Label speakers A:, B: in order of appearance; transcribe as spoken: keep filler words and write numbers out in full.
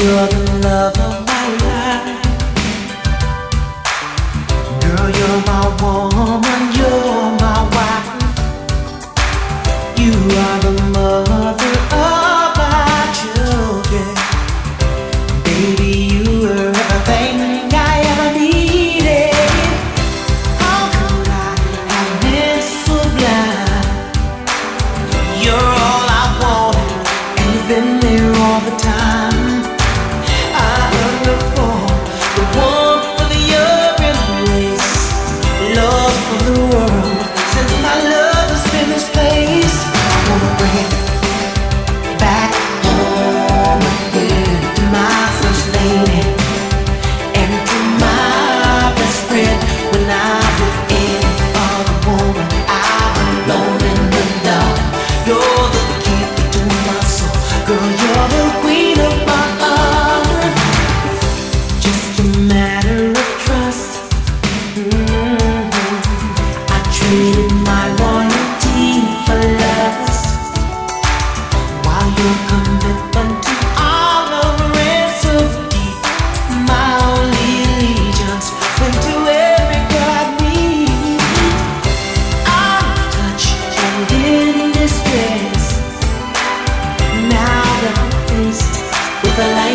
A: You're the love of my life. Girl, you're my woman, you're my wife. You are the mother of my children. Baby, you were everything I ever needed. How could I have been so blind? You're all I wanted, and you've been there all the time. I hunger for the warmth of your embrace, love for the world. Since my love has been misplaced, I wanna bring it back home again to my first lady and to my best friend. When I'm with any other woman, I'm alone in the dark. You're the keeper to my soul, girl. You're the queen of my heart. Just a matter of trust. Mm-hmm. I traded my loyalty for lust, while your commitment to honor ran so deep. My only allegiance went to every girl I meet. I'm touched and in distress now that I'm faced with a life